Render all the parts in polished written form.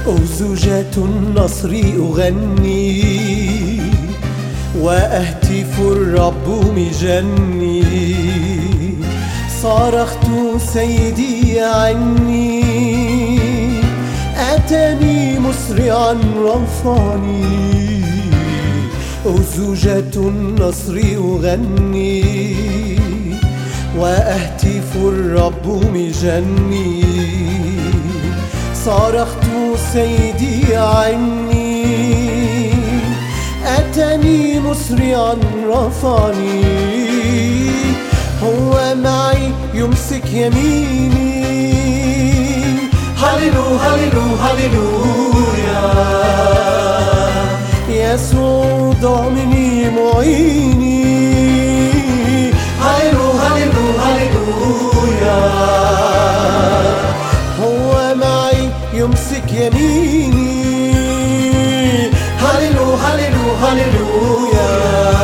أزجاة النصر أغني وأهتف الرب مجني. صرخت سيدي عني، أتاني مسرعا رفعني. أزجاة النصر أغني وأهتف الرب مجني. صرخت سيدي عني، أتاني مسرعا رفعني. هو معي يمسك يميني. هللو هللو هللويا، يسوع ضامني معيني. هللو هللو هللويا، هو معي يمسك يميني. هللو هللو هللويا،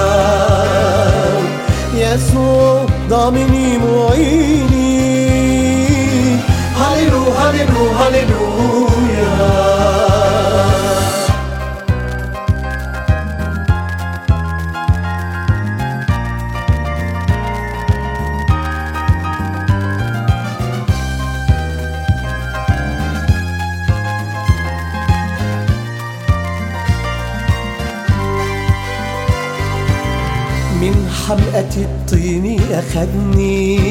يسوع ضامني معيني. هللو هللو هللويا. من حمأة الطين أخذني،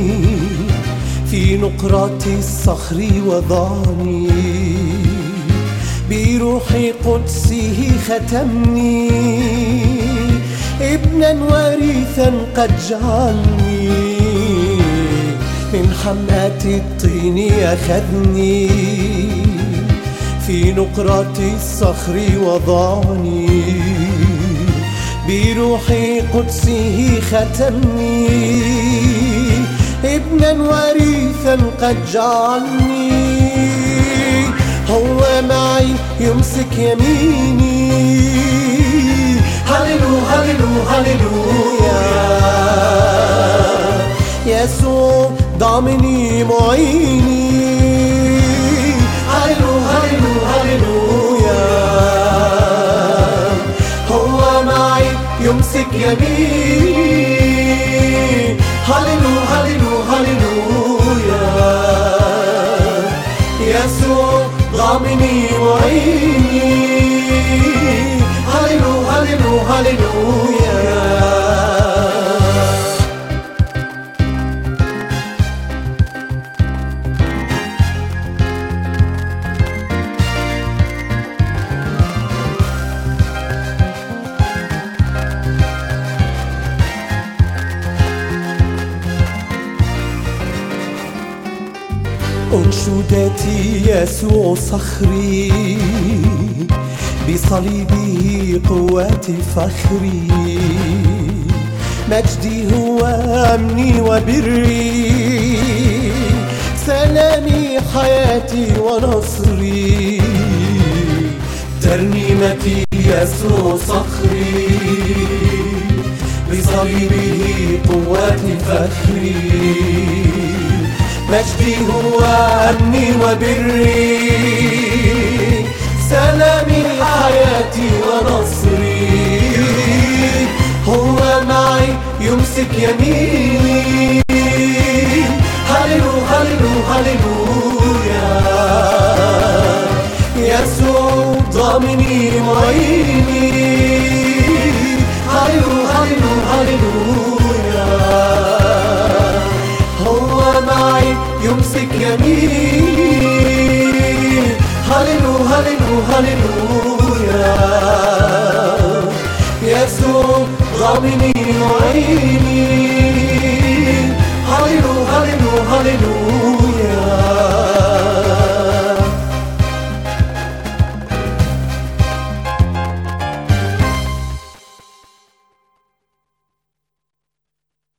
في نقرة الصخر وضعني. بروح قدسه ختمني، ابنا وريثا قد جعلني. من حمأة الطين أخذني، في نقرة الصخر وضعني. بروح قدسه ختمني، ابنا وريثا قد جعلني. هو معي يمسك يميني. هللو هللو هللويا، يسوع ضامني معيني. هللو هللو هللويا، هو معي يمسك يميني. هللو هللو هللويا، يسوع ضامني معيني. هللو هللو هللويا. أنشودتي يسوع صخري، بصليبه قوة فخري. مجدي هو أمني وبري، سلامي حياتي ونصري. ترنيمتي يسوع صخري، بصليبه قوة فخري. مجدي هو أمني وبري، سلامي حياتي ونصري. هو معي يمسك يميني.